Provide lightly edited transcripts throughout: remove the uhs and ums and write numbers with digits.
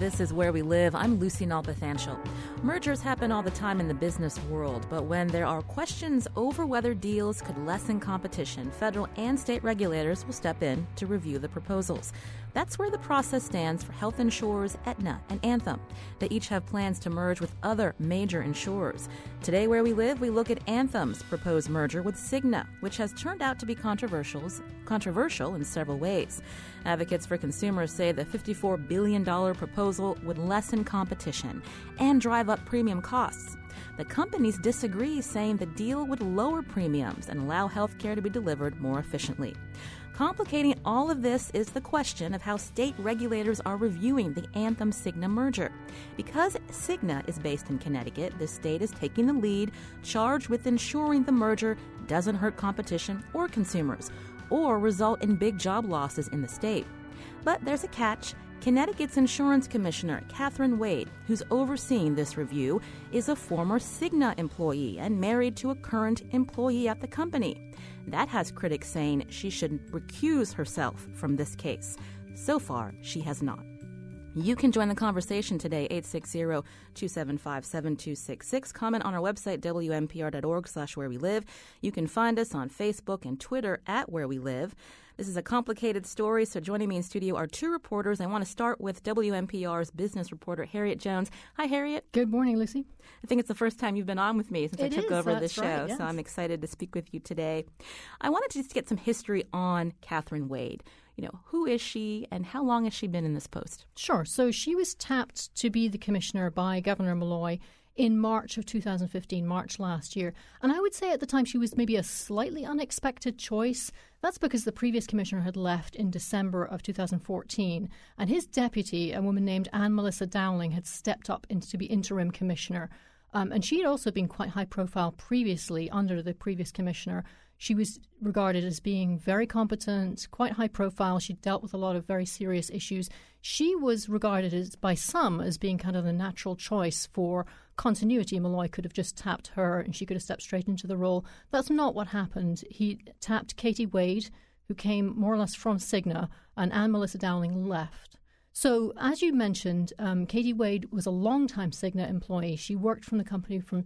This is Where We Live. I'm Lucy Nalpathanchel. Mergers happen all the time in the business world, but when there are questions over whether deals could lessen competition, federal and state regulators will step in to review the proposals. That's where the process stands for health insurers Aetna and Anthem. They each have plans to merge with other major insurers. Today, Where We Live, we look at Anthem's proposed merger with Cigna, which has turned out to be controversial in several ways. Advocates for consumers say the $54 billion proposal would lessen competition and drive up premium costs. The companies disagree, saying the deal would lower premiums and allow health care to be delivered more efficiently. Complicating all of this is the question of how state regulators are reviewing the Anthem-Cigna merger. Because Cigna is based in Connecticut, the state is taking the lead, charged with ensuring the merger doesn't hurt competition or consumers, or result in big job losses in the state. But there's a catch. Connecticut's insurance commissioner, Catherine Wade, who's overseeing this review, is a former Cigna employee and married to a current employee at the company. That has critics saying she should recuse herself from this case. So far, she has not. You can join the conversation today, 860-275-7266. Comment on our website, WNPR.org/Where We Live. You can find us on Facebook and Twitter at Where We Live. This is a complicated story, so joining me in studio are two reporters. I want to start with WNPR's business reporter, Harriet Jones. Hi, Harriet. Good morning, Lucy. I think it's the first time you've been on with me since I took over the show, right, yes. So I'm excited to speak with you today. I wanted to just get some history on Catherine Wade. You know, who is she and how long has she been in this post? Sure. So she was tapped to be the commissioner by Governor Malloy in March of 2015, March last year. And I would say at the time she was maybe a slightly unexpected choice. That's because the previous commissioner had left in December of 2014. And his deputy, a woman named Anne Melissa Dowling, had stepped up to be interim commissioner. And she had also been quite high profile previously under the previous commissioner. She was regarded as being very competent, quite high profile. She dealt with a lot of very serious issues. She was regarded by some as being kind of the natural choice for continuity. Malloy could have just tapped her and she could have stepped straight into the role. That's not what happened. He tapped Katie Wade, who came more or less from Cigna, and Anne Melissa Dowling left. So, as you mentioned, Katie Wade was a long-time Cigna employee. She worked from the company from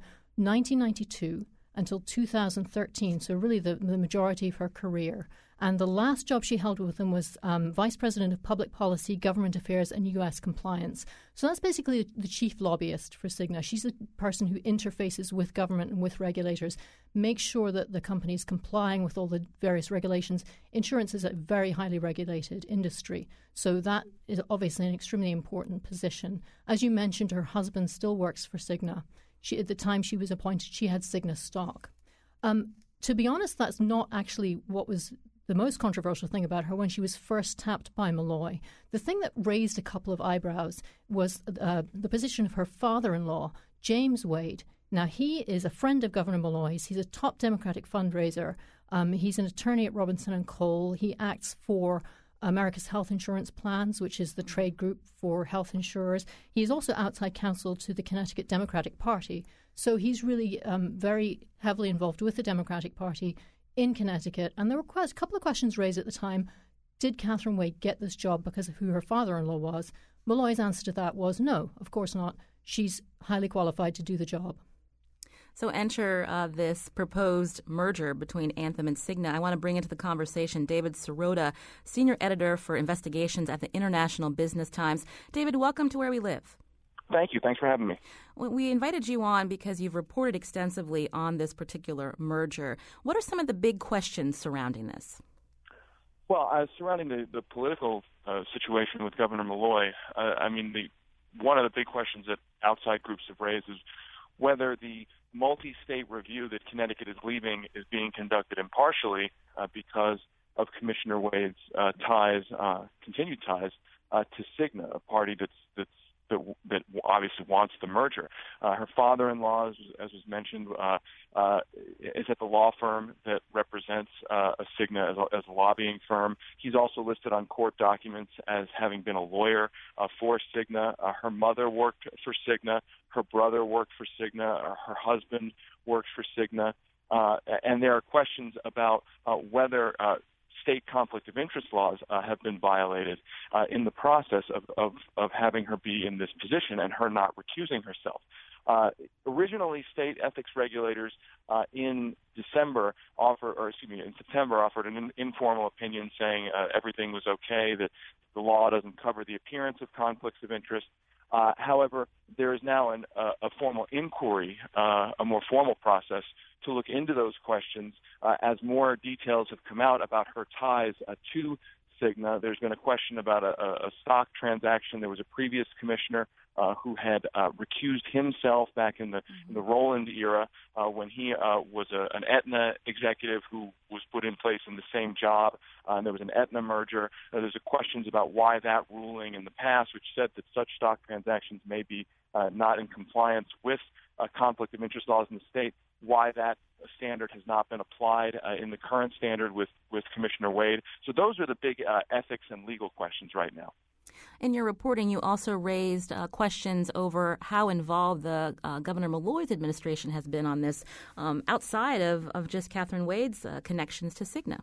1992 until 2013, so really the majority of her career. And the last job she held with them was Vice President of Public Policy, Government Affairs, and U.S. Compliance. So that's basically the chief lobbyist for Cigna. She's the person who interfaces with government and with regulators, makes sure that the company is complying with all the various regulations. Insurance is a very highly regulated industry, so that is obviously an extremely important position. As you mentioned, her husband still works for Cigna. At the time she was appointed, she had Cigna stock. To be honest, that's not actually what was the most controversial thing about her when she was first tapped by Malloy. The thing that raised a couple of eyebrows was the position of her father-in-law, James Wade. Now, he is a friend of Governor Malloy's. He's a top Democratic fundraiser. He's an attorney at Robinson & Cole. He acts for America's Health Insurance Plans, which is the trade group for health insurers. He's also outside counsel to the Connecticut Democratic Party. So he's really very heavily involved with the Democratic Party in Connecticut. And there were a couple of questions raised at the time. Did Catherine Wade get this job because of who her father-in-law was? Malloy's answer to that was no, of course not. She's highly qualified to do the job. So enter this proposed merger between Anthem and Cigna. I want to bring into the conversation David Sirota, senior editor for investigations at the International Business Times. David, welcome to Where We Live. Thank you. Thanks for having me. We invited you on because you've reported extensively on this particular merger. What are some of the big questions surrounding this? Well, surrounding the political situation with Governor Malloy, one of the big questions that outside groups have raised is whether the multi-state review that Connecticut is leaving is being conducted impartially because of Commissioner Wade's continued ties to Cigna, a party that obviously wants the merger. Her father-in-law, as was mentioned, is at the law firm that represents Cigna as a lobbying firm. He's also listed on court documents as having been a lawyer for Cigna. Her mother worked for Cigna. Her brother worked for Cigna. Her husband worked for Cigna. And there are questions about whether state conflict of interest laws have been violated in the process of having her be in this position and her not recusing herself. Originally, state ethics regulators in September offered an informal opinion saying everything was okay, that the law doesn't cover the appearance of conflicts of interest. However, there is now a formal inquiry, a more formal process to look into those questions as more details have come out about her ties to Cigna. There's been a question about a stock transaction. There was a previous commissioner who had recused himself back in the Rowland era when he was an Aetna executive who was put in place in the same job. And there was an Aetna merger. There's questions about why that ruling in the past, which said that such stock transactions may be not in compliance with conflict of interest laws in the state, why that standard has not been applied in the current standard with Commissioner Wade. So those are the big ethics and legal questions right now. In your reporting, you also raised questions over how involved the Governor Malloy's administration has been on this, outside of just Catherine Wade's connections to Cigna.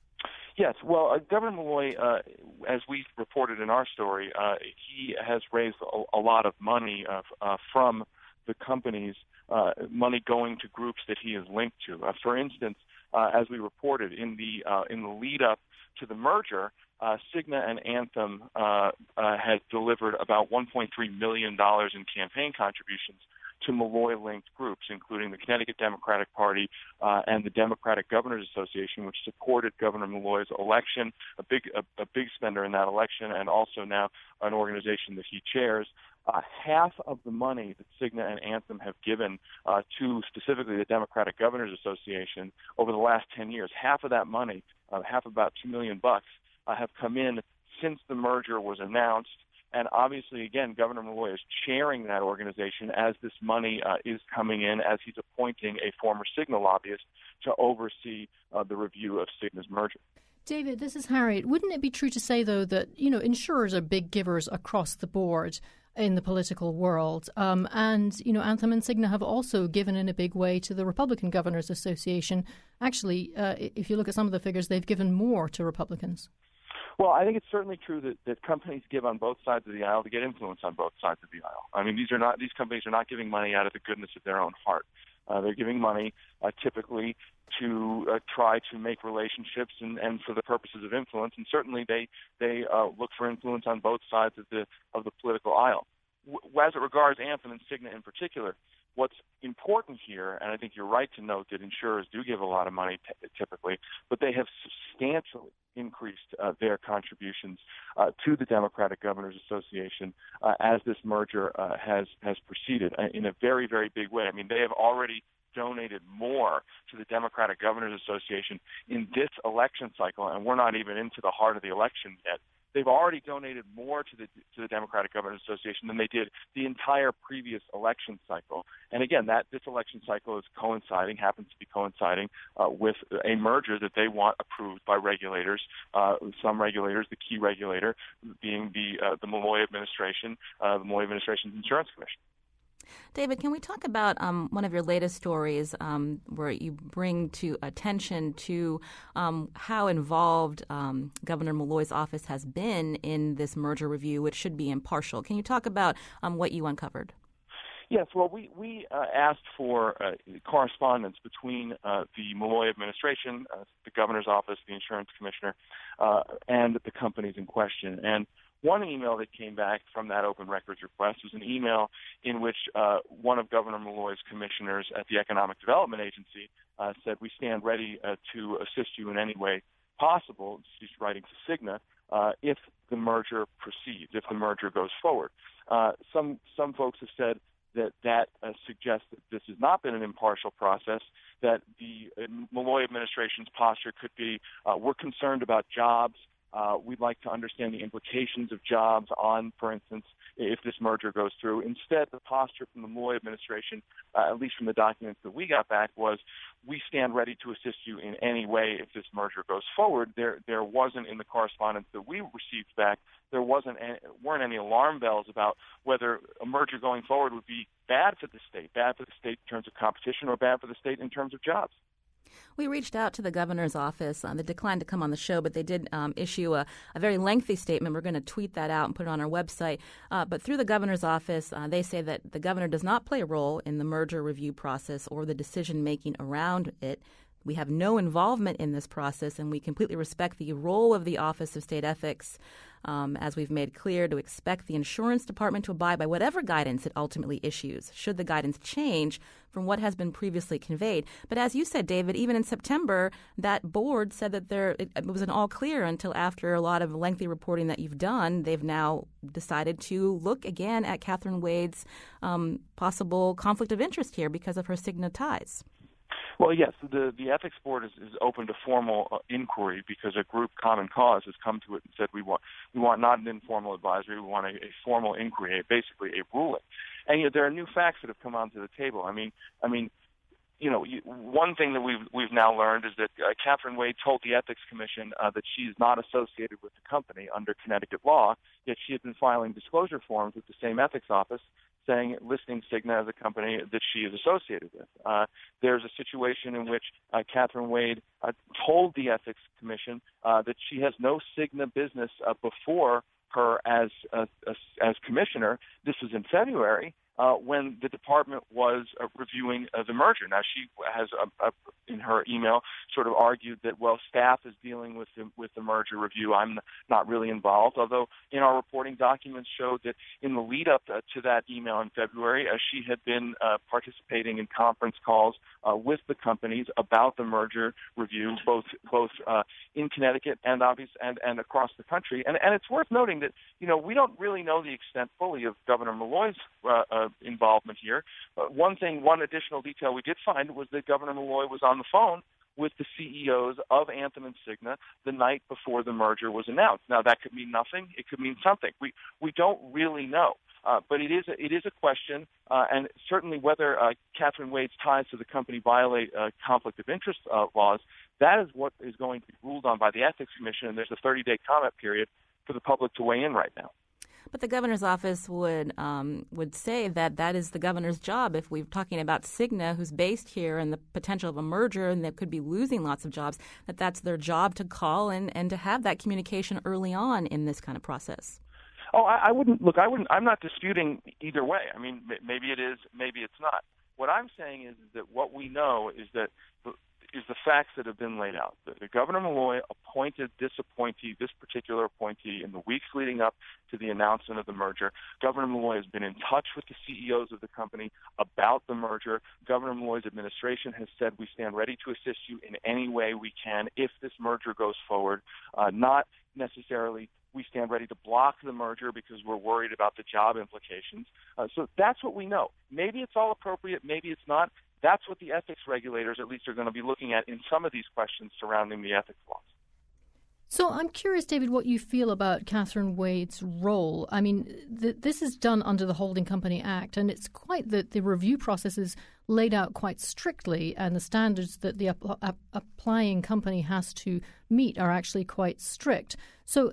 Yes, well, Governor Malloy, as we reported in our story, he has raised a lot of money from the companies, money going to groups that he is linked to. For instance, as we reported in the lead up to the merger, Cigna and Anthem had delivered about $1.3 million in campaign contributions to Malloy-linked groups, including the Connecticut Democratic Party and the Democratic Governors Association, which supported Governor Malloy's election, a big spender in that election, and also now an organization that he chairs. Half of the money that Cigna and Anthem have given to specifically the Democratic Governors Association over the last 10 years, half of that money, half about $2 million, have come in since the merger was announced. And obviously, again, Governor Malloy is chairing that organization as this money is coming in, as he's appointing a former Cigna lobbyist to oversee the review of Cigna's merger. David, this is Harriet. Wouldn't it be true to say, though, that, insurers are big givers across the board in the political world? And, Anthem and Cigna have also given in a big way to the Republican Governors Association. Actually, if you look at some of the figures, they've given more to Republicans. Well, I think it's certainly true that companies give on both sides of the aisle to get influence on both sides of the aisle. I mean, these companies are not giving money out of the goodness of their own heart. They're giving money typically to try to make relationships and for the purposes of influence. And certainly they look for influence on both sides of the political aisle. As it regards Anthem and Cigna in particular, what's important here, and I think you're right to note that insurers do give a lot of money typically, but they have substantially increased their contributions to the Democratic Governors Association as this merger has proceeded in a very, very big way. I mean, they have already donated more to the Democratic Governors Association in this election cycle, and we're not even into the heart of the election yet. They've already donated more to the Democratic Governors Association than they did the entire previous election cycle. And again, this election cycle is happens to be coinciding with a merger that they want approved by regulators. Some regulators, the key regulator being the Malloy administration, the Malloy administration's Insurance Commission. David, can we talk about one of your latest stories where you bring to attention to how involved Governor Malloy's office has been in this merger review, which should be impartial? Can you talk about what you uncovered? Yes, well, we asked for correspondence between the Malloy administration, the governor's office, the insurance commissioner, and the companies in question. And one email that came back from that open records request was an email in which one of Governor Malloy's commissioners at the Economic Development Agency said, "We stand ready to assist you in any way possible," she's writing to Cigna, if the merger proceeds, if the merger goes forward. Some folks have said that suggests that this has not been an impartial process, that the Malloy administration's posture could be, we're concerned about jobs. We'd like to understand the implications of jobs on, for instance, if this merger goes through. Instead, the posture from the Malloy administration, at least from the documents that we got back, was we stand ready to assist you in any way if this merger goes forward. There wasn't, in the correspondence that we received back, weren't any alarm bells about whether a merger going forward would be bad for the state in terms of competition or bad for the state in terms of jobs. We reached out to the governor's office. They declined to come on the show, but they did issue a very lengthy statement. We're going to tweet that out and put it on our website. But through the governor's office, they say that the governor does not play a role in the merger review process or the decision-making around it. We have no involvement in this process, and we completely respect the role of the Office of State Ethics, as we've made clear, to expect the insurance department to abide by whatever guidance it ultimately issues, should the guidance change from what has been previously conveyed. But as you said, David, even in September, that board said that it was an all clear until after a lot of lengthy reporting that you've done. They've now decided to look again at Catherine Wade's possible conflict of interest here because of her Cigna ties. Well, yes, the ethics board is open to formal inquiry because a group, Common Cause, has come to it and said we want not an informal advisory, we want a formal inquiry, basically a ruling. And there are new facts that have come onto the table. I mean, one thing that we've now learned is that Catherine Wade told the Ethics Commission that she is not associated with the company under Connecticut law, yet she had been filing disclosure forms with the same ethics office listing Cigna as a company that she is associated with. There's a situation in which Catherine Wade told the Ethics Commission that she has no Cigna business before her as commissioner. This was in February when the department was reviewing the merger. Now, she has, in her email, sort of argued that, well, staff is dealing with the merger review. I'm not really involved, although in our reporting documents showed that in the lead-up to that email in February, she had been participating in conference calls with the companies about the merger review, both in Connecticut and across the country. And it's worth noting that, we don't really know the extent fully of Governor Malloy's involvement here. One additional detail we did find was that Governor Malloy was on the phone with the CEOs of Anthem and Cigna the night before the merger was announced. Now, that could mean nothing. It could mean something. We don't really know. But it is a question, and certainly whether Catherine Wade's ties to the company violate conflict of interest laws, that is what is going to be ruled on by the Ethics Commission, and there's a 30-day comment period for the public to weigh in right now. But the governor's office would say that is the governor's job. If we're talking about Cigna, who's based here, and the potential of a merger, and they could be losing lots of jobs, that's their job to call and to have that communication early on in this kind of process. Oh, I wouldn't. I'm not disputing either way. I mean, maybe it is, maybe it's not. What I'm saying is that what we know is the facts that have been laid out. The Governor Malloy appointed this particular appointee in the weeks leading up to the announcement of the merger. Governor Malloy has been in touch with the CEOs of the company about the merger. Governor Malloy's administration has said we stand ready to assist you in any way we can if this merger goes forward, not necessarily we stand ready to block the merger because we're worried about the job implications. So that's what we know. Maybe it's all appropriate, maybe it's not. That's what the ethics regulators at least are going to be looking at in some of these questions surrounding the ethics laws. So I'm curious, David, what you feel about Catherine Wade's role. I mean, this is done under the Holding Company Act, and it's quite that the review process is laid out quite strictly, and the standards that the applying company has to meet are actually quite strict. So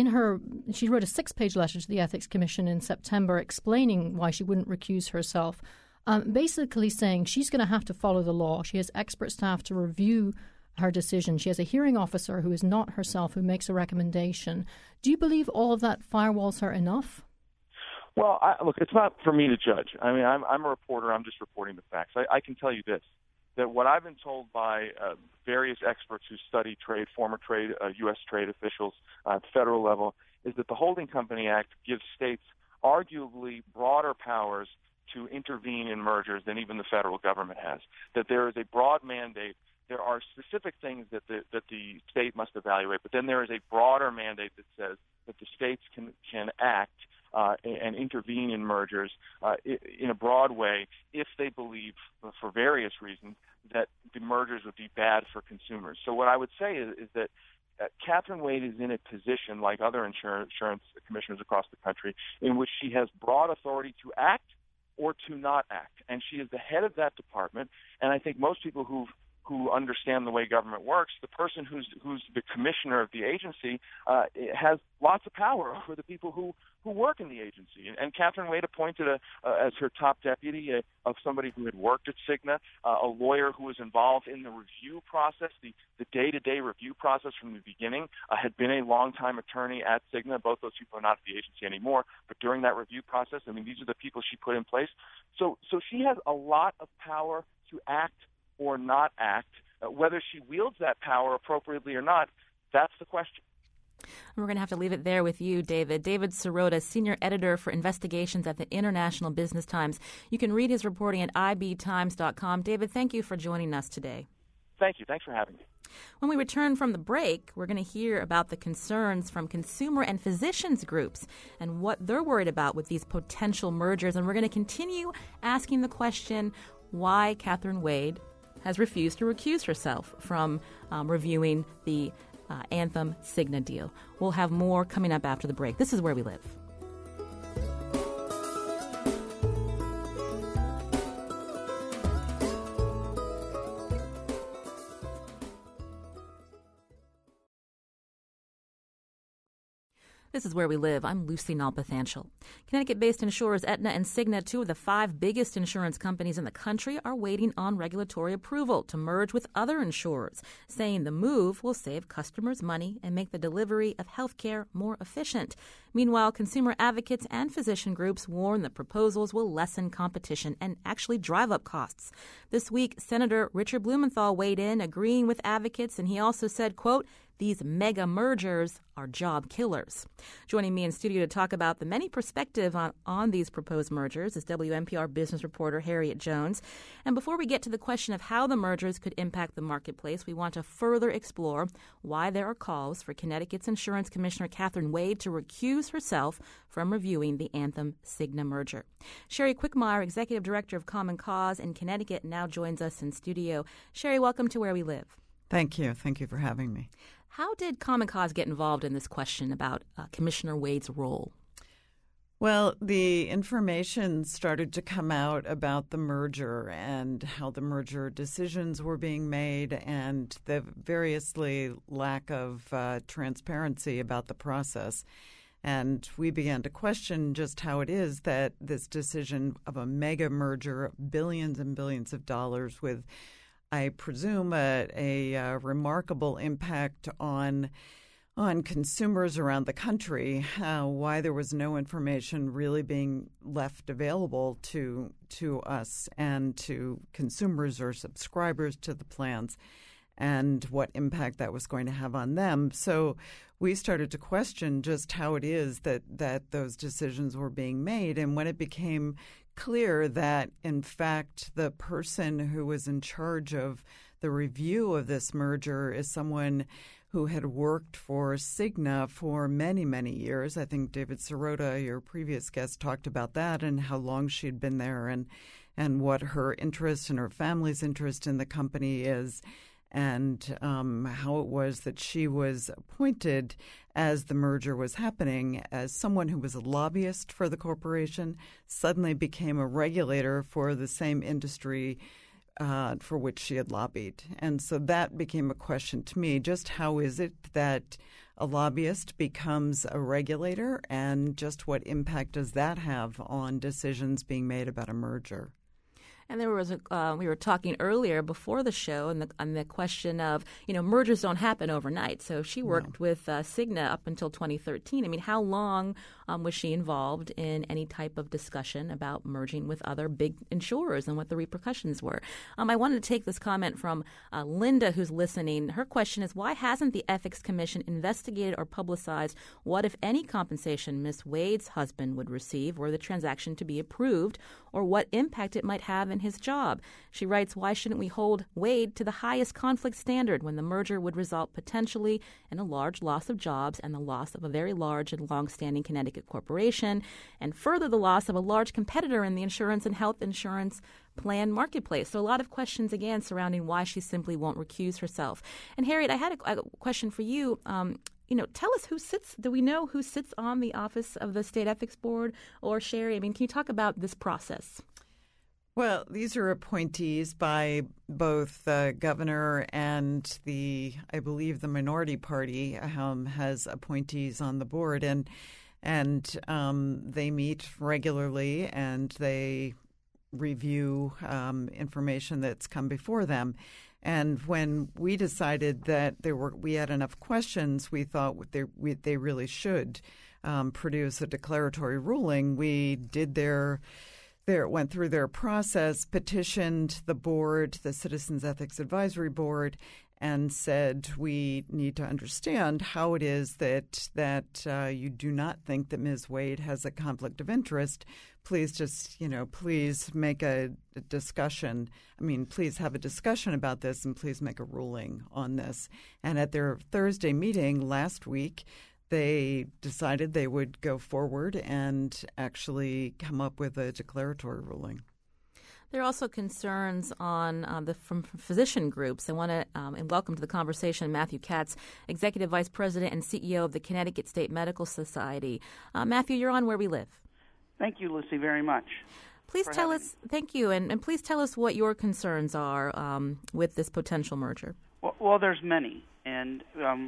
she wrote a 6-page letter to the Ethics Commission in September explaining why she wouldn't recuse herself, basically saying she's going to have to follow the law. She has expert staff to review her decision. She has a hearing officer who is not herself who makes a recommendation. Do you believe all of that firewalls her enough? Well, look, it's not for me to judge. I mean, I'm a reporter. I'm just reporting the facts. I can tell you this, that what I've been told by various experts who study trade, former trade, U.S. trade officials at the federal level, is that the Holding Company Act gives states arguably broader powers to intervene in mergers than even the federal government has, that there is a broad mandate. There are specific things that the state must evaluate, but then there is a broader mandate that says that the states can act and intervene in mergers in a broad way if they believe, for various reasons, that the mergers would be bad for consumers. So what I would say is that Catherine Wade is in a position, like other insurance commissioners across the country, in which she has broad authority to act or to not act. And she is the head of that department, and I think most people who've who understand the way government works, the person who's the commissioner of the agency has lots of power over the people who work in the agency. And Catherine Wade appointed as her top deputy of somebody who had worked at Cigna, a lawyer who was involved in the review process, the day-to-day review process from the beginning, had been a longtime attorney at Cigna. Both those people are not at the agency anymore, but during that review process, I mean, these are the people she put in place. So she has a lot of power to act or not act. Whether she wields that power appropriately or not, that's the question. We're going to have to leave it there with you, David. David Sirota, Senior Editor for Investigations at the International Business Times. You can read his reporting at ibtimes.com. David, thank you for joining us today. Thank you. Thanks for having me. When we return from the break, we're going to hear about the concerns from consumer and physicians groups and what they're worried about with these potential mergers. And we're going to continue asking the question why Catherine Wade has refused to recuse herself from reviewing the Anthem Cigna deal. We'll have more coming up after the break. This is Where We Live. This is Where We Live. I'm Lucy Nalpathanchel. Connecticut-based insurers Aetna and Cigna, two of the 5 biggest insurance companies in the country, are waiting on regulatory approval to merge with other insurers, saying the move will save customers money and make the delivery of health care more efficient. Meanwhile, consumer advocates and physician groups warn the proposals will lessen competition and actually drive up costs. This week, Senator Richard Blumenthal weighed in, agreeing with advocates, and he also said, quote, "These mega mergers are job killers." Joining me in studio to talk about the many perspectives on these proposed mergers is WNPR business reporter Harriet Jones. And before we get to the question of how the mergers could impact the marketplace, we want to further explore why there are calls for Connecticut's Insurance Commissioner Catherine Wade to recuse herself from reviewing the Anthem Cigna merger. Sherry Quickmeyer, Executive Director of Common Cause in Connecticut, now joins us in studio. Sherry, welcome to Where We Live. Thank you. Thank you for having me. How did Common Cause get involved in this question about Commissioner Wade's role? Well, the information started to come out about the merger and how the merger decisions were being made and the variously lack of transparency about the process. And we began to question just how it is that this decision of a mega merger, billions and billions of dollars with, I presume, a remarkable impact on consumers around the country, why there was no information really being left available to us and to consumers or subscribers to the plans, and what impact that was going to have on them. So we started to question just how it is that those decisions were being made. And when it became clear that, in fact, the person who was in charge of the review of this merger is someone who had worked for Cigna for many, many years. I think David Sirota, your previous guest, talked about that and how long she'd been there and what her interest and her family's interest in the company is, and how it was that she was appointed as the merger was happening as someone who was a lobbyist for the corporation, suddenly became a regulator for the same industry for which she had lobbied. And so that became a question to me. Just how is it that a lobbyist becomes a regulator, and just what impact does that have on decisions being made about a merger? And there was we were talking earlier before the show on the question of, mergers don't happen overnight. So she worked with Cigna up until 2013. I mean, how long was she involved in any type of discussion about merging with other big insurers and what the repercussions were? I wanted to take this comment from Linda, who's listening. Her question is, why hasn't the Ethics Commission investigated or publicized what, if any, compensation Ms. Wade's husband would receive were the transaction to be approved, or what impact it might have in his job? She writes, why shouldn't we hold Wade to the highest conflict standard when the merger would result potentially in a large loss of jobs and the loss of a very large and long-standing Connecticut corporation, and further the loss of a large competitor in the insurance and health insurance plan marketplace? So a lot of questions, again, surrounding why she simply won't recuse herself. And Harriet, I had a question for you. Tell us do we know who sits on the office of the State Ethics Board? Or Sherry, can you talk about this process? Well, these are appointees by both the governor and I believe the minority party has appointees on the board, and they meet regularly and they review information that's come before them. And when we decided that we had enough questions, we thought they really should produce a declaratory ruling. We did went through their process, petitioned the board, the Citizens Ethics Advisory Board, and said we need to understand how it is that you do not think that Ms. Wade has a conflict of interest. Please just, please make a discussion. Please have a discussion about this and please make a ruling on this. And at their Thursday meeting last week, they decided they would go forward and actually come up with a declaratory ruling. There are also concerns from physician groups. I want to welcome to the conversation Matthew Katz, Executive Vice President and CEO of the Connecticut State Medical Society. Matthew, you're on Where We Live. Thank you, Lucy, very much. Please tell us, thank you, and please tell us what your concerns are with this potential merger. Well, there's many, and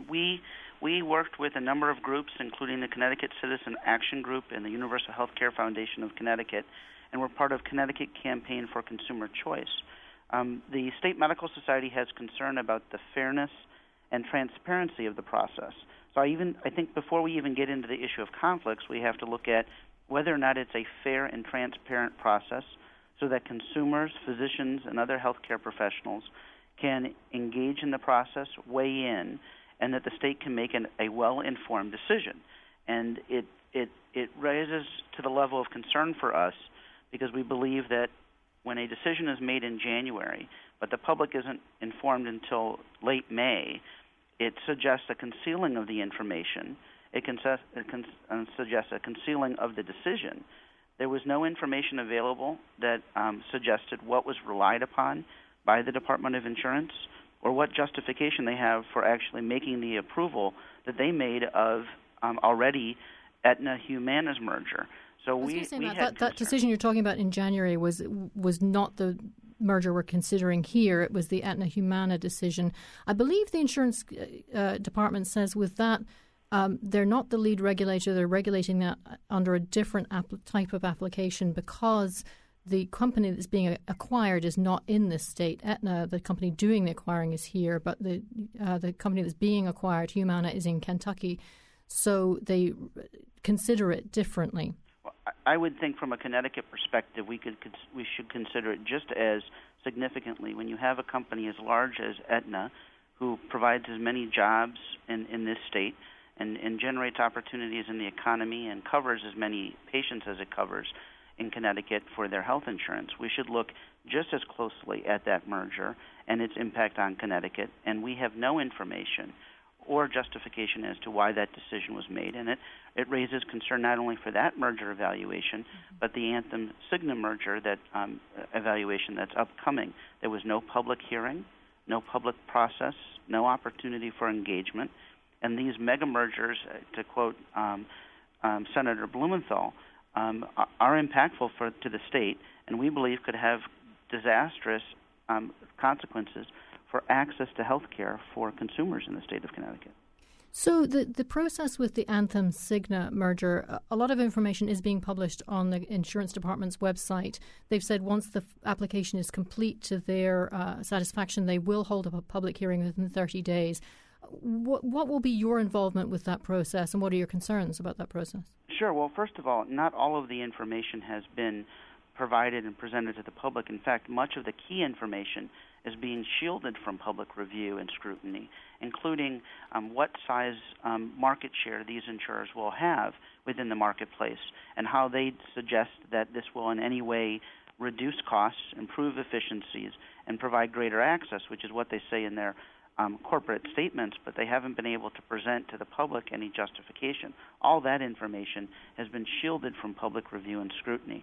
we worked with a number of groups, including the Connecticut Citizen Action Group and the Universal Healthcare Foundation of Connecticut, and we're part of Connecticut Campaign for Consumer Choice. The State Medical Society has concern about the fairness and transparency of the process. So I think before we even get into the issue of conflicts, we have to look at whether or not it's a fair and transparent process so that consumers, physicians, and other healthcare professionals can engage in the process, weigh in, and that the state can make a well-informed decision. And it raises to the level of concern for us because we believe that when a decision is made in January, but the public isn't informed until late May, it suggests a concealing of the information. It suggests a concealing of the decision. There was no information available that suggested what was relied upon by the Department of Insurance or what justification they have for actually making the approval that they made of already Aetna-Humana's merger. So that decision you're talking about in January was not the merger we're considering here. It was the Aetna-Humana decision. I believe the insurance department says with that they're not the lead regulator. They're regulating that under a different type of application because the company that's being acquired is not in this state. Aetna, the company doing the acquiring, is here, but the company that's being acquired, Humana, is in Kentucky. So they consider it differently. Well, I would think from a Connecticut perspective, we should consider it just as significantly. When you have a company as large as Aetna, who provides as many jobs in this state and generates opportunities in the economy and covers as many patients as it covers in Connecticut for their health insurance, we should look just as closely at that merger and its impact on Connecticut. And we have no information or justification as to why that decision was made. And it raises concern not only for that merger evaluation, but the Anthem-Cigna merger evaluation that's upcoming. There was no public hearing, no public process, no opportunity for engagement. And these mega mergers, to quote Senator Blumenthal, are impactful to the state, and we believe could have disastrous consequences for access to health care for consumers in the state of Connecticut. So the process with the Anthem-Cigna merger, a lot of information is being published on the insurance department's website. They've said once the application is complete to their satisfaction, they will hold a public hearing within 30 days. What will be your involvement with that process, and what are your concerns about that process? Sure. Well, first of all, not all of the information has been provided and presented to the public. In fact, much of the key information is being shielded from public review and scrutiny, including what size market share these insurers will have within the marketplace and how they suggest that this will in any way reduce costs, improve efficiencies, and provide greater access, which is what they say in their corporate statements, but they haven't been able to present to the public any justification. All that information has been shielded from public review and scrutiny.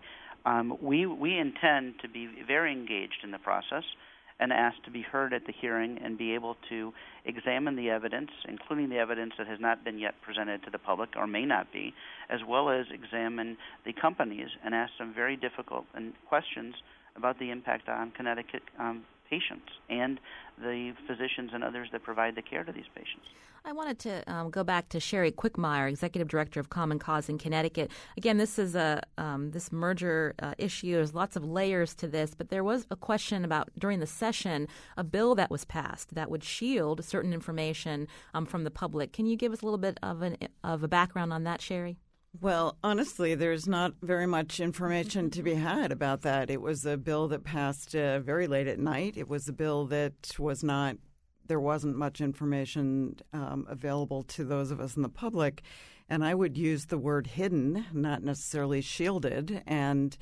We intend to be very engaged in the process and ask to be heard at the hearing and be able to examine the evidence, including the evidence that has not been yet presented to the public or may not be, as well as examine the companies and ask some very difficult questions about the impact on Connecticut patients and the physicians and others that provide the care to these patients. I wanted to go back to Sherry Quickmeyer, Executive Director of Common Cause in Connecticut. Again, this is this merger issue. There's lots of layers to this, but there was a question about, during the session, a bill that was passed that would shield certain information from the public. Can you give us a little bit of a background on that, Sherry? Well, honestly, there's not very much information to be had about that. It was a bill that passed very late at night. It was a bill that there wasn't much information available to those of us in the public. And I would use the word hidden, not necessarily shielded. And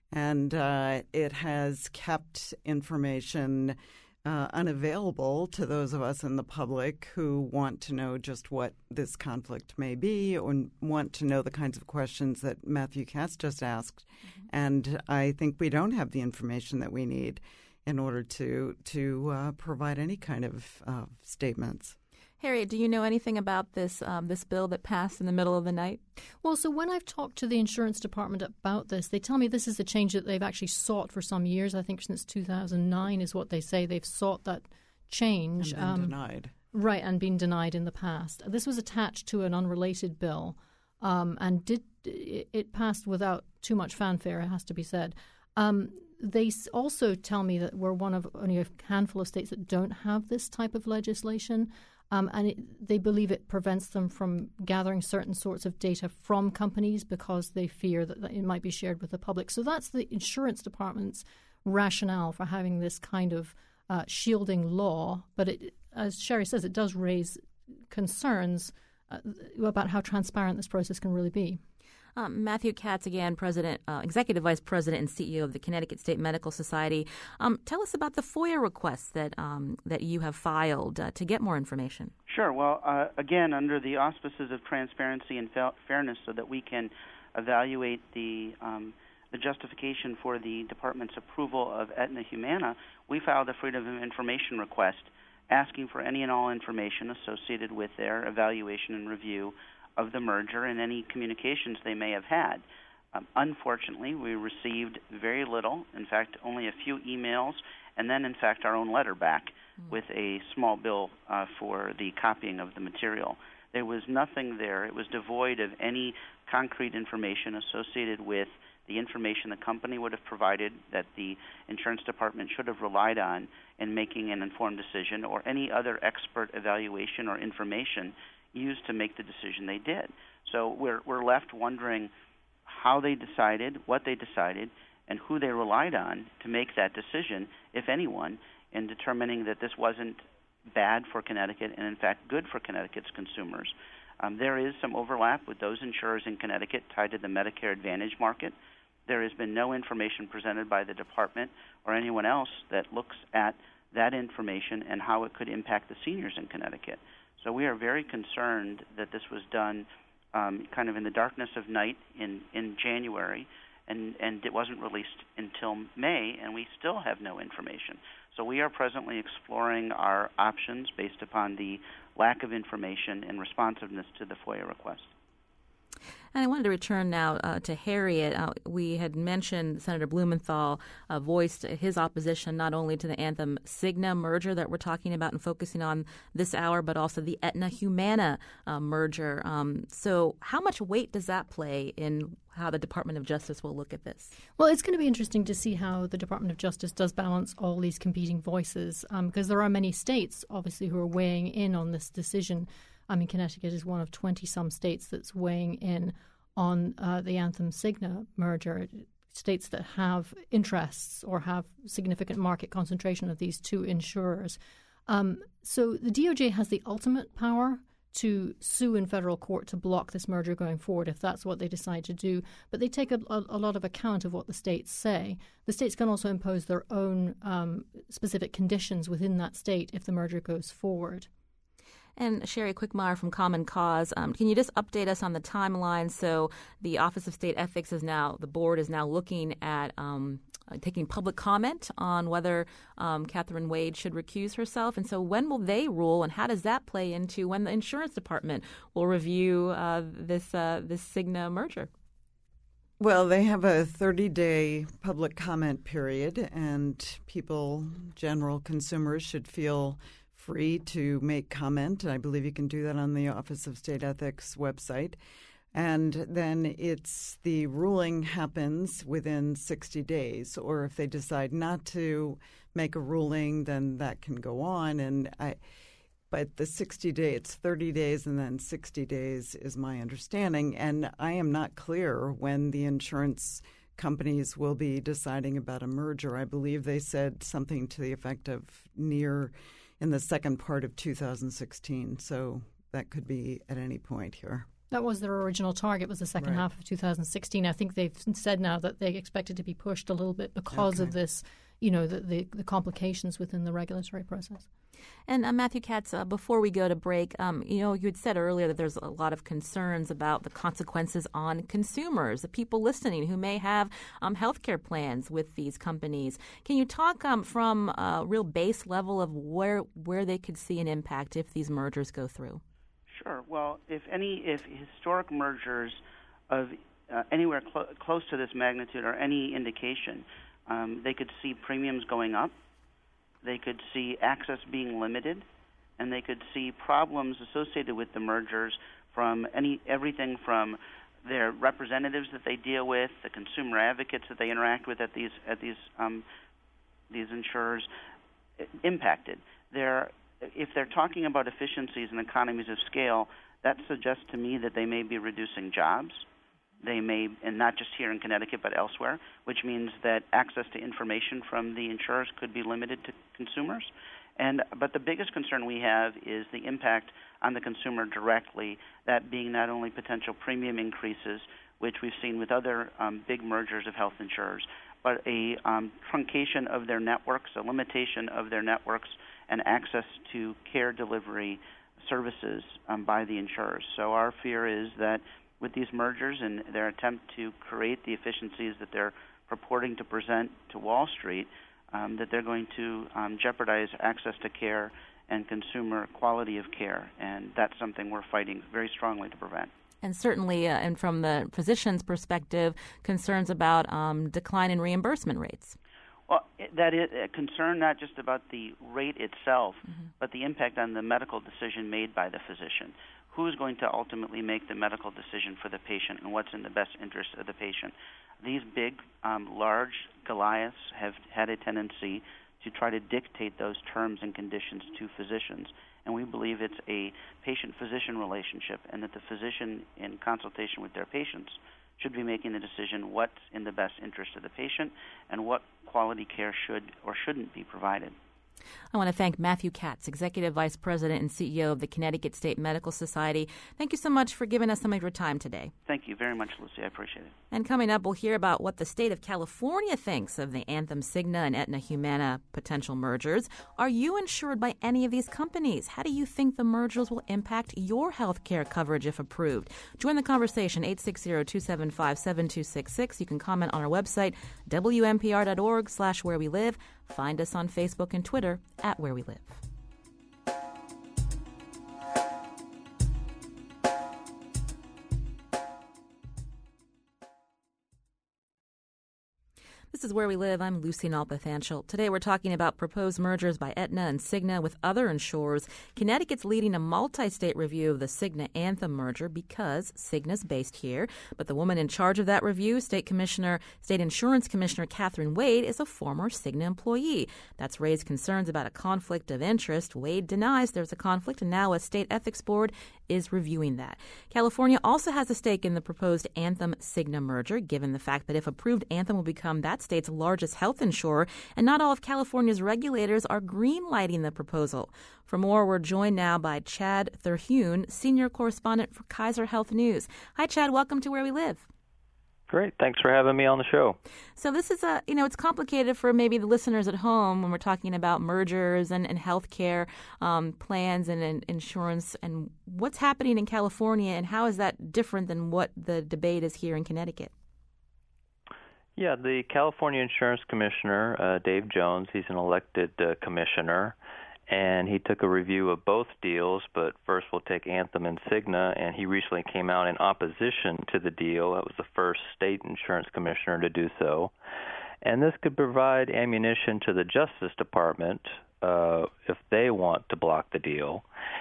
it has kept information unavailable to those of us in the public who want to know just what this conflict may be or want to know the kinds of questions that Matthew Katz just asked. Mm-hmm. And I think we don't have the information that we need in order to provide any kind of statements. Harriet, do you know anything about this bill that passed in the middle of the night? Well, so when I've talked to the insurance department about this, they tell me this is a change that they've actually sought for some years. I think since 2009 is what they say. They've sought that change. And been denied. Right, and been denied in the past. This was attached to an unrelated bill, and it passed without too much fanfare, it has to be said. They also tell me that we're one of only a handful of states that don't have this type of legislation. And they believe it prevents them from gathering certain sorts of data from companies because they fear that it might be shared with the public. So that's the insurance department's rationale for having this kind of shielding law. But as Sherry says, it does raise concerns about how transparent this process can really be. Matthew Katz, again, Executive Vice President and CEO of the Connecticut State Medical Society. Tell us about the FOIA requests that you have filed to get more information. Sure. Well, again, under the auspices of transparency and fairness, so that we can evaluate the justification for the department's approval of Aetna Humana, we filed a Freedom of Information request asking for any and all information associated with their evaluation and review of the merger and any communications they may have had. Unfortunately, we received very little, in fact, only a few emails, and then, in fact, our own letter back with a small bill for the copying of the material. There was nothing there. It was devoid of any concrete information associated with the information the company would have provided that the insurance department should have relied on in making an informed decision, or any other expert evaluation or information used to make the decision they did. So we're left wondering how they decided, what they decided, and who they relied on to make that decision, if anyone, in determining that this wasn't bad for Connecticut and, in fact, good for Connecticut's consumers. There is some overlap with those insurers in Connecticut tied to the Medicare Advantage market. There has been no information presented by the department or anyone else that looks at that information and how it could impact the seniors in Connecticut. So we are very concerned that this was done kind of in the darkness of night in January, and it wasn't released until May, and we still have no information. So we are presently exploring our options based upon the lack of information and responsiveness to the FOIA request. And I wanted to return now to Harriet. We had mentioned Senator Blumenthal voiced his opposition not only to the Anthem-Cigna merger that we're talking about and focusing on this hour, but also the Aetna-Humana merger. So how much weight does that play in how the Department of Justice will look at this? Well, it's going to be interesting to see how the Department of Justice does balance all these competing voices, because there are many states, obviously, who are weighing in on this decision. I mean, Connecticut is one of 20-some states that's weighing in on the Anthem-Cigna merger, states that have interests or have significant market concentration of these two insurers. So the DOJ has the ultimate power to sue in federal court to block this merger going forward if that's what they decide to do. But they take a lot of account of what the states say. The states can also impose their own specific conditions within that state if the merger goes forward. And Sherry Quickmeyer from Common Cause, can you just update us on the timeline? So the Office of State Ethics the board is now looking at taking public comment on whether Catherine Wade should recuse herself. And so when will they rule, and how does that play into when the insurance department will review this Cigna merger? Well, they have a 30-day public comment period, and people, general consumers, should feel free to make comment. I believe you can do that on the Office of State Ethics website. And then the ruling happens within 60 days. Or if they decide not to make a ruling, then that can go on. But the 60-day, it's 30 days and then 60 days is my understanding. And I am not clear when the insurance companies will be deciding about a merger. I believe they said something to the effect of in the second part of 2016. So that could be at any point here. That was their original target, was the second half of 2016. I think they've said now that they expect it to be pushed a little bit because of this, the complications within the regulatory process. And Matthew Katz, before we go to break, you had said earlier that there's a lot of concerns about the consequences on consumers, the people listening who may have healthcare plans with these companies. Can you talk from a real base level of where they could see an impact if these mergers go through? Sure. Well, if historic mergers of anywhere close to this magnitude are any indication, they could see premiums going up. They could see access being limited, and they could see problems associated with the mergers from everything from their representatives that they deal with, the consumer advocates that they interact with at these insurers impacted. If they're talking about efficiencies and economies of scale, that suggests to me that they may be reducing jobs. They may, and not just here in Connecticut but elsewhere, which means that access to information from the insurers could be limited to consumers. But the biggest concern we have is the impact on the consumer directly, that being not only potential premium increases, which we've seen with other big mergers of health insurers, but a truncation of their networks, a limitation of their networks, and access to care delivery services by the insurers. So our fear is that with these mergers and their attempt to create the efficiencies that they're purporting to present to Wall Street, that they're going to jeopardize access to care and consumer quality of care. And that's something we're fighting very strongly to prevent. And certainly, and from the physician's perspective, concerns about decline in reimbursement rates. Well, that is a concern not just about the rate itself, but the impact on the medical decision made by the physician. Who's going to ultimately make the medical decision for the patient and what's in the best interest of the patient? These big, large Goliaths have had a tendency to try to dictate those terms and conditions to physicians. And we believe it's a patient-physician relationship, and that the physician, in consultation with their patients, should be making the decision what's in the best interest of the patient and what quality care should or shouldn't be provided. I want to thank Matthew Katz, Executive Vice President and CEO of the Connecticut State Medical Society. Thank you so much for giving us some of your time today. Thank you very much, Lucy. I appreciate it. And coming up, we'll hear about what the state of California thinks of the Anthem Cigna and Aetna Humana potential mergers. Are you insured by any of these companies? How do you think the mergers will impact your health care coverage if approved? Join the conversation, 860-275-7266. You can comment on our website, WNPR.org/where we live. Find us on Facebook and Twitter @Where We Live. This is Where We Live. I'm Lucy Nalpathanchel. Today we're talking about proposed mergers by Aetna and Cigna with other insurers. Connecticut's leading a multi-state review of the Cigna-Anthem merger because Cigna's based here. But the woman in charge of that review, State Insurance Commissioner Catherine Wade, is a former Cigna employee. That's raised concerns about a conflict of interest. Wade denies there's a conflict, and now a state ethics board is reviewing that. California also has a stake in the proposed Anthem-Cigna merger, given the fact that if approved, Anthem will become that state's largest health insurer, and not all of California's regulators are green-lighting the proposal. For more, we're joined now by Chad Thurhune, senior correspondent for Kaiser Health News. Hi, Chad. Welcome to Where We Live. Great. Thanks for having me on the show. So this is it's complicated for maybe the listeners at home when we're talking about mergers and healthcare plans and insurance, and what's happening in California and how is that different than what the debate is here in Connecticut? Yeah, the California Insurance Commissioner, Dave Jones, he's an elected commissioner, and he took a review of both deals, but first we'll take Anthem and Cigna, and he recently came out in opposition to the deal. That was the first state insurance commissioner to do so. And this could provide ammunition to the Justice Department if they want to block the deal.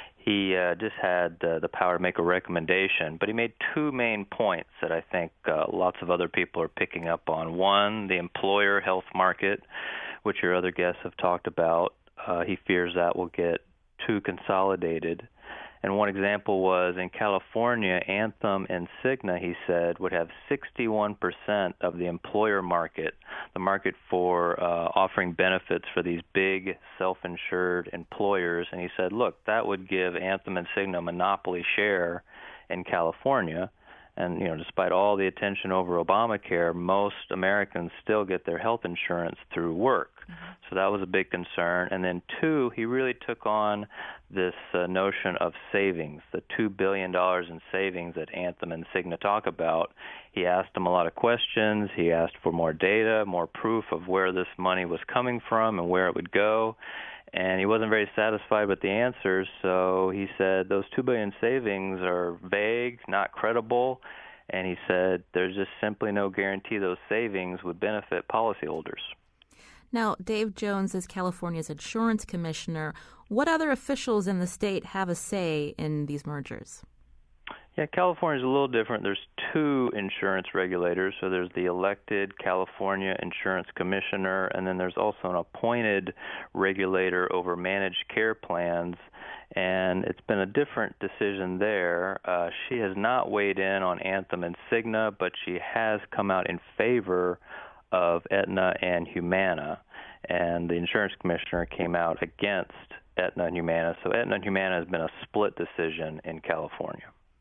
He just had the power to make a recommendation, but he made two main points that I think lots of other people are picking up on. One, the employer health market, which your other guests have talked about. He fears that will get too consolidated. And one example was in California, Anthem and Cigna, he said, would have 61% of the employer market, the market for offering benefits for these big self-insured employers. And he said, look, that would give Anthem and Cigna a monopoly share in California. And, despite all the attention over Obamacare, most Americans still get their health insurance through work. Mm-hmm. So that was a big concern. And then two, he really took on this notion of savings, the $2 billion in savings that Anthem and Cigna talk about. He asked them a lot of questions. He asked for more data, more proof of where this money was coming from and where it would go. And he wasn't very satisfied with the answers, so he said those $2 billion savings are vague, not credible, and he said there's just simply no guarantee those savings would benefit policyholders. Now, Dave Jones is California's insurance commissioner. What other officials in the state have a say in these mergers? Yeah, California is a little different. There's two insurance regulators. So there's the elected California Insurance Commissioner, and then there's also an appointed regulator over managed care plans. And it's been a different decision there. She has not weighed in on Anthem and Cigna, but she has come out in favor of Aetna and Humana. And the insurance commissioner came out against Aetna and Humana. So Aetna and Humana has been a split decision in California.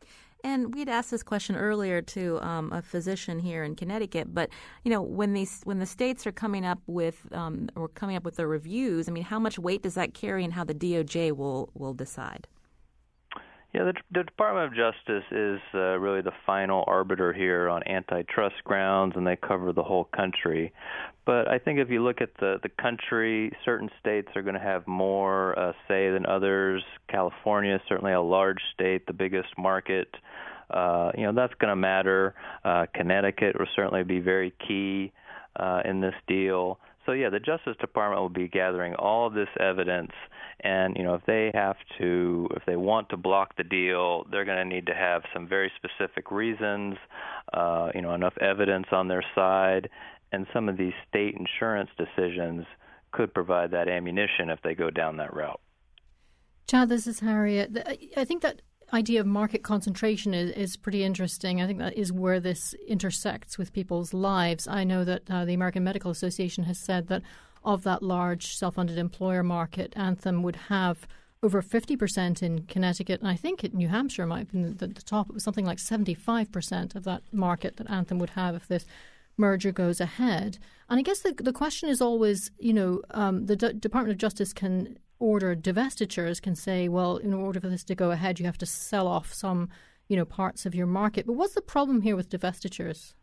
And we'd asked this question earlier to a physician here in Connecticut, but when the states are coming up with their reviews, how much weight does that carry, and how the DOJ will decide? Yeah, the Department of Justice is really the final arbiter here on antitrust grounds, and they cover the whole country. But I think if you look at the country, certain states are going to have more say than others. California is certainly a large state, the biggest market. That's going to matter. Connecticut will certainly be very key in this deal. So, yeah, the Justice Department will be gathering all of this evidence, and, if they want to block the deal, they're going to need to have some very specific reasons, enough evidence on their side, and some of these state insurance decisions could provide that ammunition if they go down that route. Chad, this is Harriet. I think that idea of market concentration is pretty interesting. I think that is where this intersects with people's lives. I know that the American Medical Association has said that of that large self-funded employer market, Anthem would have over 50% in Connecticut, and I think New Hampshire might have been the top. It was something like 75% of that market that Anthem would have if this merger goes ahead. And I guess the question is always, the Department of Justice can order divestitures, can say, well, in order for this to go ahead, you have to sell off some, parts of your market. But what's the problem here with divestitures?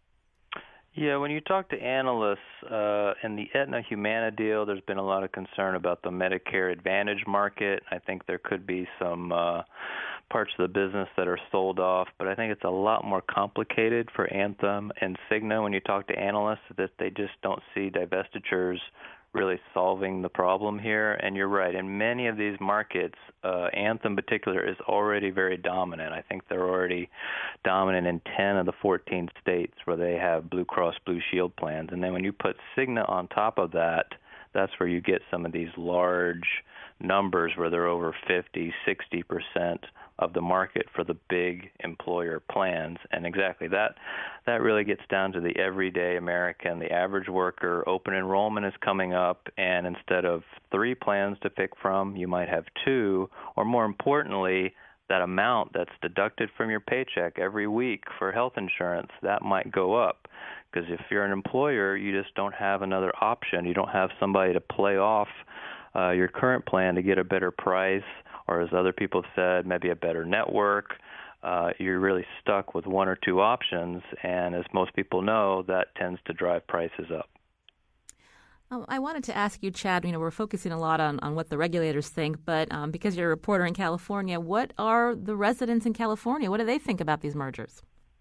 Yeah, when you talk to analysts in the Aetna-Humana deal, there's been a lot of concern about the Medicare Advantage market. I think there could be some parts of the business that are sold off, but I think it's a lot more complicated for Anthem and Cigna when you talk to analysts, that they just don't see divestitures really solving the problem here. And you're right, in many of these markets, Anthem in particular is already very dominant. I think they're already dominant in 10 of the 14 states where they have Blue Cross Blue Shield plans. And then when you put Cigna on top of that, that's where you get some of these large numbers where they're over 50, 60% of the market for the big employer plans. And exactly that really gets down to the everyday American, the average worker. Open enrollment is coming up, and instead of 3 plans to pick from, you might have 2, or more importantly, that amount that's deducted from your paycheck every week for health insurance, that might go up. Because if you're an employer, you just don't have another option. You don't have somebody to play off your current plan to get a better price, or as other people have said, maybe a better network. You're really stuck with 1 or 2 options, and as most people know, that tends to drive prices up. I wanted to ask you, Chad, we're focusing a lot on what the regulators think, but because you're a reporter in California, what are the residents in California? What do they think about these mergers?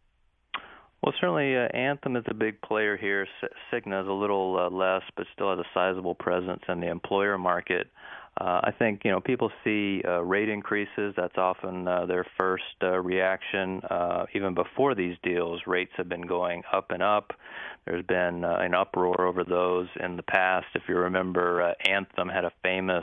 Well, certainly Anthem is a big player here. Cigna is a little less, but still has a sizable presence in the employer market. I think, people see rate increases. That's often their first reaction. Even before these deals, rates have been going up and up. There's been an uproar over those in the past. If you remember, Anthem had a famous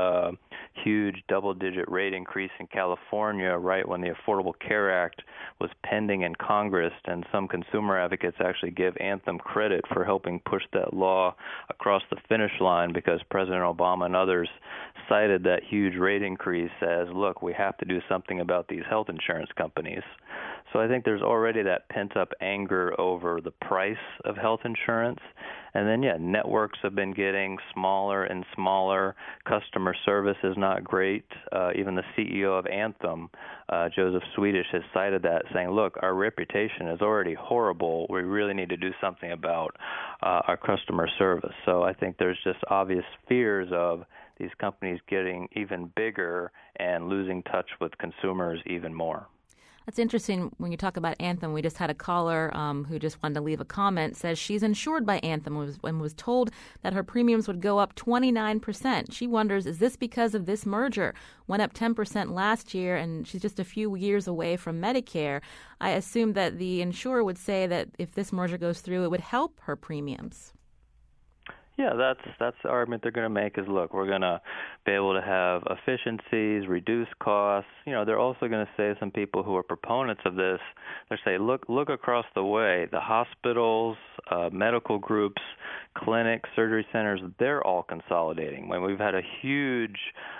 huge double-digit rate increase in California right when the Affordable Care Act was pending in Congress, and some consumer advocates actually give Anthem credit for helping push that law across the finish line because President Obama and others cited that huge rate increase as, look, we have to do something about these health insurance companies. So I think there's already that pent-up anger over the price of health insurance. And then, networks have been getting smaller and smaller. Customer service is not great. Even the CEO of Anthem, Joseph Swedish, has cited that, saying, look, our reputation is already horrible. We really need to do something about our customer service. So I think there's just obvious fears of these companies getting even bigger and losing touch with consumers even more. That's interesting when you talk about Anthem. We just had a caller who just wanted to leave a comment, says she's insured by Anthem and was told that her premiums would go up 29%. She wonders, is this because of this merger? Went up 10% last year, and she's just a few years away from Medicare. I assume that the insurer would say that if this merger goes through, it would help her premiums. Yeah, that's the argument they're going to make is, look, we're going to be able to have efficiencies, reduce costs. They're also going to say, some people who are proponents of this, they say, look across the way. The hospitals, medical groups, clinics, surgery centers, they're all consolidating. We've had a huge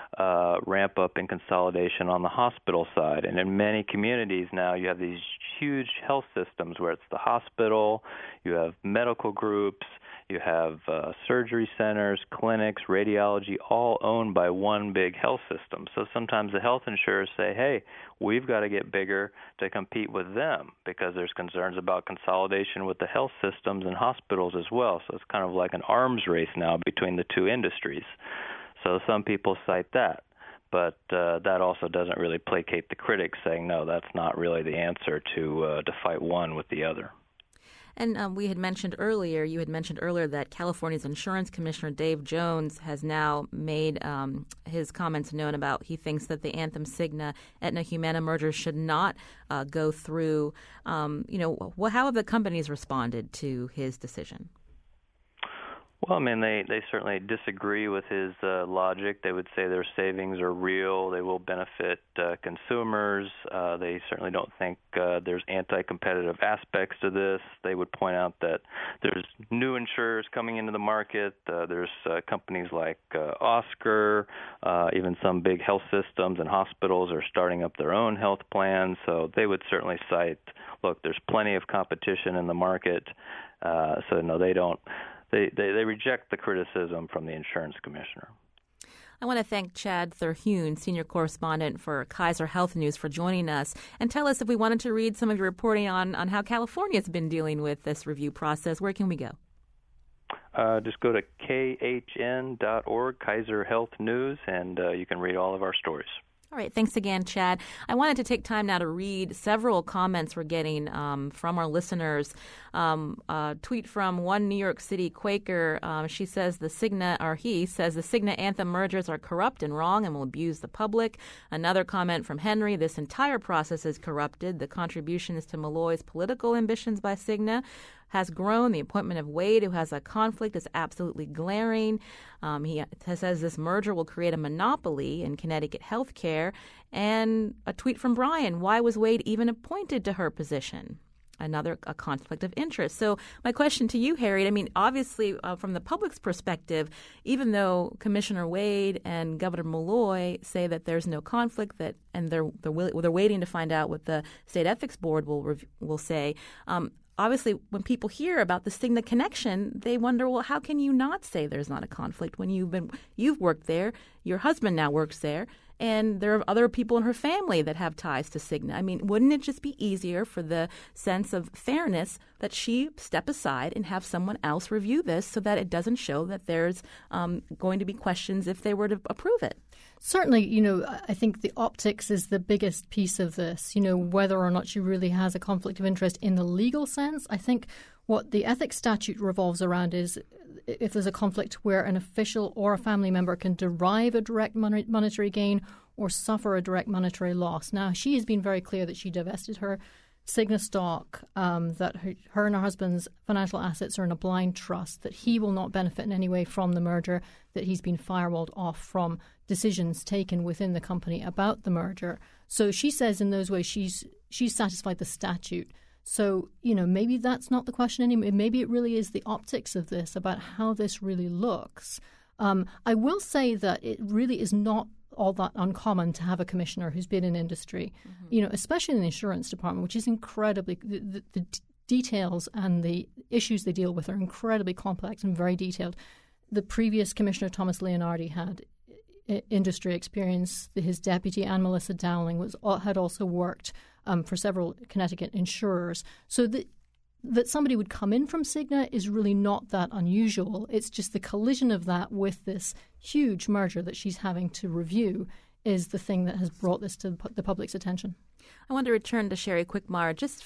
ramp up in consolidation on the hospital side. And in many communities now, you have these huge health systems where it's the hospital, you have medical groups, you have surgery centers, clinics, radiology, all owned by one big health system. So sometimes the health insurers say, hey, we've got to get bigger to compete with them because there's concerns about consolidation with the health systems and hospitals as well. So it's kind of like an arms race now between the two industries. So some people cite that. But that also doesn't really placate the critics, saying, no, that's not really the answer to fight one with the other. And you had mentioned earlier that California's insurance commissioner, Dave Jones, has now made his comments known about he thinks that the Anthem Cigna Aetna Humana merger should not go through. How have the companies responded to his decision? Well, they certainly disagree with his logic. They would say their savings are real. They will benefit consumers. They certainly don't think there's anti-competitive aspects to this. They would point out that there's new insurers coming into the market. There's companies like Oscar, even some big health systems and hospitals are starting up their own health plans. So they would certainly cite, look, there's plenty of competition in the market. So no, they don't. They reject the criticism from the insurance commissioner. I want to thank Chad Terhune, senior correspondent for Kaiser Health News, for joining us. And tell us, if we wanted to read some of your reporting on how California's been dealing with this review process, where can we go? Just go to khn.org, Kaiser Health News, and you can read all of our stories. All right. Thanks again, Chad. I wanted to take time now to read several comments we're getting from our listeners. A tweet from one New York City Quaker. She says he says the Cigna Anthem mergers are corrupt and wrong and will abuse the public. Another comment from Henry. This entire process is corrupted. The contributions to Malloy's political ambitions by Cigna has grown. The appointment of Wade, who has a conflict, is absolutely glaring. He says this merger will create a monopoly in Connecticut health care. And a tweet from Brian, why was Wade even appointed to her position? A conflict of interest. So my question to you, Harriet, obviously from the public's perspective, even though Commissioner Wade and Governor Malloy say that there's no conflict, and they're waiting to find out what the State Ethics Board will say, obviously, when people hear about the Cigna connection, they wonder, well, how can you not say there's not a conflict when you've worked there, your husband now works there, and there are other people in her family that have ties to Cigna. I mean, wouldn't it just be easier for the sense of fairness that she step aside and have someone else review this so that it doesn't show that there's going to be questions if they were to approve it? Certainly, I think the optics is the biggest piece of this, whether or not she really has a conflict of interest in the legal sense. I think what the ethics statute revolves around is if there's a conflict where an official or a family member can derive a direct monetary gain or suffer a direct monetary loss. Now, she has been very clear that she divested her Cigna stock, that her and her husband's financial assets are in a blind trust, that he will not benefit in any way from the merger, that he's been firewalled off from decisions taken within the company about the merger. So she says in those ways she's satisfied the statute. So, maybe that's not the question anymore. Maybe it really is the optics of this, about how this really looks. I will say that it really is not all that uncommon to have a commissioner who's been in industry, especially in the insurance department, which is incredibly, the details and the issues they deal with are incredibly complex and very detailed. The previous commissioner, Thomas Leonardi, had industry experience. His deputy, Anne Melissa Dowling, had also worked for several Connecticut insurers. So that somebody would come in from Cigna is really not that unusual. It's just the collision of that with this huge merger that she's having to review is the thing that has brought this to the public's attention. I want to return to Sherry Quickmeyer just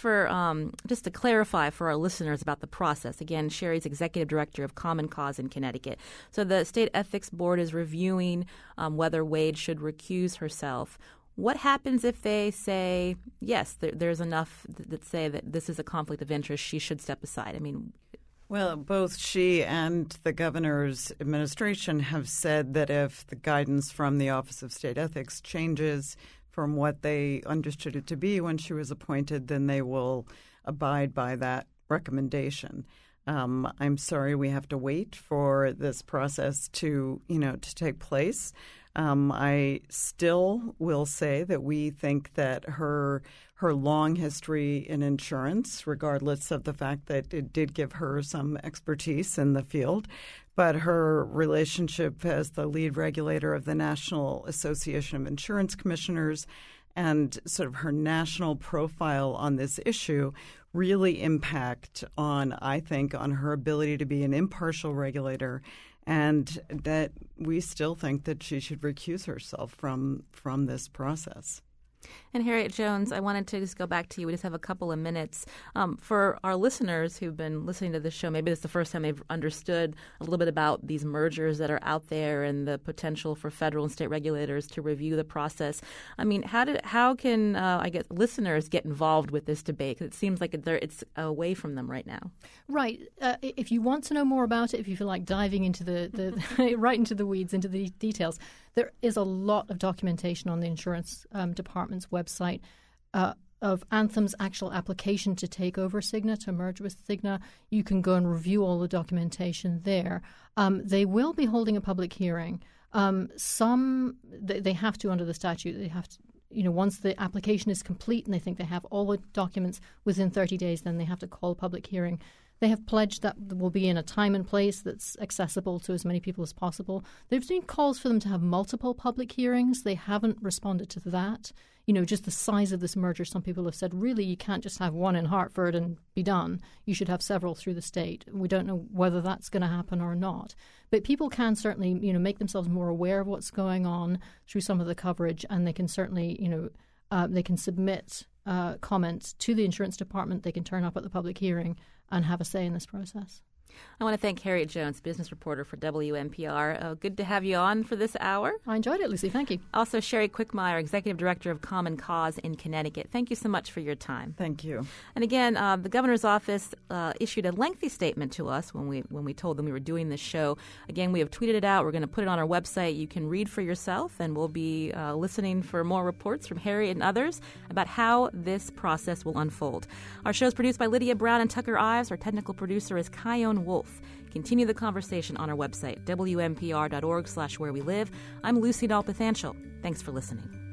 to clarify for our listeners about the process. Again, Sherry's executive director of Common Cause in Connecticut. So the state ethics board is reviewing whether Wade should recuse herself. What happens if they say, yes, there's enough that say that this is a conflict of interest, she should step aside? I mean, well, both she and the governor's administration have said that if the guidance from the Office of State Ethics changes from what they understood it to be when she was appointed, then they will abide by that recommendation. I'm sorry we have to wait for this process to take place. I still will say that we think that her long history in insurance, regardless of the fact that it did give her some expertise in the field, but her relationship as the lead regulator of the National Association of Insurance Commissioners and sort of her national profile on this issue really impact on her ability to be an impartial regulator, and that we still think that she should recuse herself from this process. And Harriet Jones, I wanted to just go back to you. We just have a couple of minutes. For our listeners who've been listening to this show, maybe this is the first time they've understood a little bit about these mergers that are out there and the potential for federal and state regulators to review the process. I mean, how can listeners get involved with this debate? 'Cause it seems like it's away from them right now. Right. If you want to know more about it, if you feel like diving into the right into the weeds, into the details, there is a lot of documentation on the insurance department's website of Anthem's actual application to take over Cigna, to merge with Cigna. You can go and review all the documentation there. They will be holding a public hearing. They have to under the statute. They have to, once the application is complete and they think they have all the documents within 30 days, then they have to call a public hearing. They have pledged that will be in a time and place that's accessible to as many people as possible. There's been calls for them to have multiple public hearings. They haven't responded to that. Just the size of this merger, some people have said, really, you can't just have one in Hartford and be done. You should have several through the state. We don't know whether that's going to happen or not. But people can certainly, make themselves more aware of what's going on through some of the coverage, and they can certainly, they can submit comments to the insurance department. They can turn up at the public hearing and have a say in this process. I want to thank Harriet Jones, business reporter for WNPR. Good to have you on for this hour. I enjoyed it, Lucy. Thank you. Also, Sherry Quickmeyer, executive director of Common Cause in Connecticut. Thank you so much for your time. Thank you. And again, the governor's office issued a lengthy statement to us when we told them we were doing this show. Again, we have tweeted it out. We're going to put it on our website. You can read for yourself, and we'll be listening for more reports from Harriet and others about how this process will unfold. Our show is produced by Lydia Brown and Tucker Ives. Our technical producer is Kyone Wolf. Continue the conversation on our website, WNPR.org/where we live. I'm Lucy Nalpathanchel. Thanks for listening.